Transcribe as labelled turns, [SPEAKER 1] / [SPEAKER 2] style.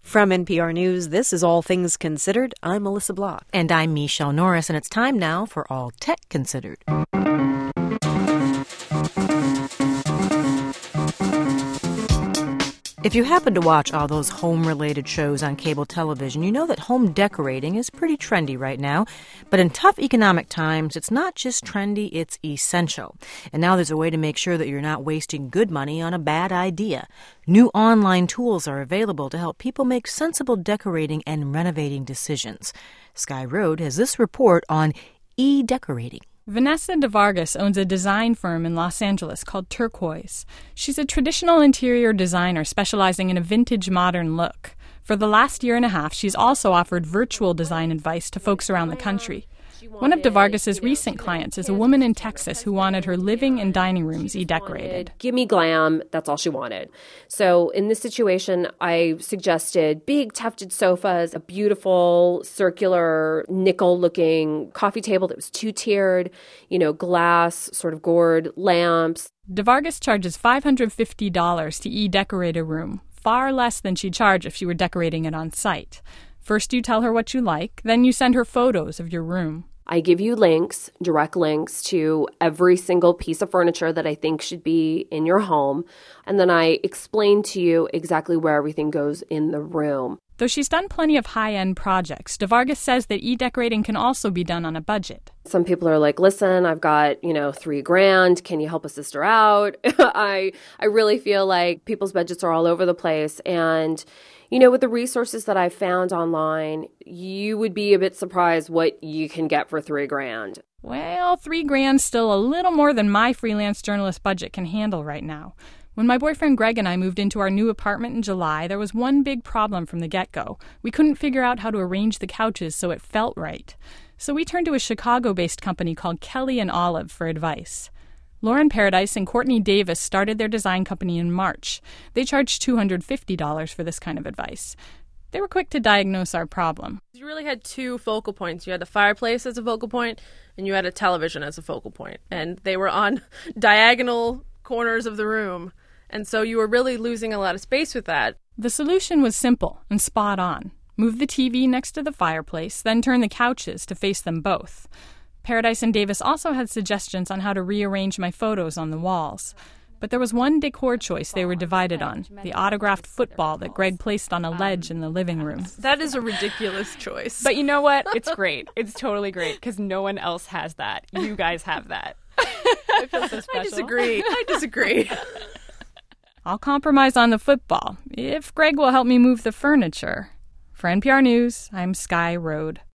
[SPEAKER 1] From NPR News, this is All Things Considered. I'm Melissa Block.
[SPEAKER 2] And I'm Michelle Norris, and it's time now for All Tech Considered. If you happen to watch all those home-related shows on cable television, you know that home decorating is pretty trendy right now. But in tough economic times, it's not just trendy, it's essential. And now there's a way to make sure that you're not wasting good money on a bad idea. New online tools are available to help people make sensible decorating and renovating decisions. Sky Road has this report on e-decorating.
[SPEAKER 3] Vanessa DeVargas owns a design firm in Los Angeles called Turquoise. She's a traditional interior designer specializing in a vintage modern look. For the last year and a half, she's also offered virtual design advice to folks around the country. One of DeVargas' recent clients is a woman in Texas who wanted her living and dining rooms e-decorated.
[SPEAKER 4] Give me glam. That's all she wanted. So in this situation, I suggested big tufted sofas, a beautiful circular nickel-looking coffee table that was two-tiered, glass, sort of gourd lamps.
[SPEAKER 3] DeVargas charges $550 to e-decorate a room, far less than she'd charge if she were decorating it on site. First, you tell her what you like, then you send her photos of your room.
[SPEAKER 4] I give you links, direct links to every single piece of furniture that I think should be in your home, and then I explain to you exactly where everything goes in the room.
[SPEAKER 3] Though she's done plenty of high-end projects, DeVargas says that e-decorating can also be done on a budget.
[SPEAKER 4] Some people are like, listen, I've got, $3,000. Can you help a sister out? I really feel like people's budgets are all over the place. And, with the resources that I've found online, you would be a bit surprised what you can get for $3,000.
[SPEAKER 3] Well, $3,000's still a little more than my freelance journalist budget can handle right now. When my boyfriend Greg and I moved into our new apartment in July, there was one big problem from the get-go. We couldn't figure out how to arrange the couches so it felt right. So we turned to a Chicago-based company called Kelly & Olive for advice. Lauren Paradise and Courtney Davis started their design company in March. They charged $250 for this kind of advice. They were quick to diagnose our problem.
[SPEAKER 5] You really had two focal points. You had the fireplace as a focal point, and you had a television as a focal point. And they were on diagonal corners of the room. And so you were really losing a lot of space with that.
[SPEAKER 3] The solution was simple and spot on. Move the TV next to the fireplace, then turn the couches to face them both. Paradise and Davis also had suggestions on how to rearrange my photos on the walls. But there was one decor choice they were divided on, the autographed football that Greg placed on a ledge in the living room.
[SPEAKER 5] That is a ridiculous choice.
[SPEAKER 6] But you know what? It's great. It's totally great because no one else has that. You guys have that. I feel so special.
[SPEAKER 5] I disagree.
[SPEAKER 3] I'll compromise on the football if Greg will help me move the furniture. For NPR News, I'm Sky Road.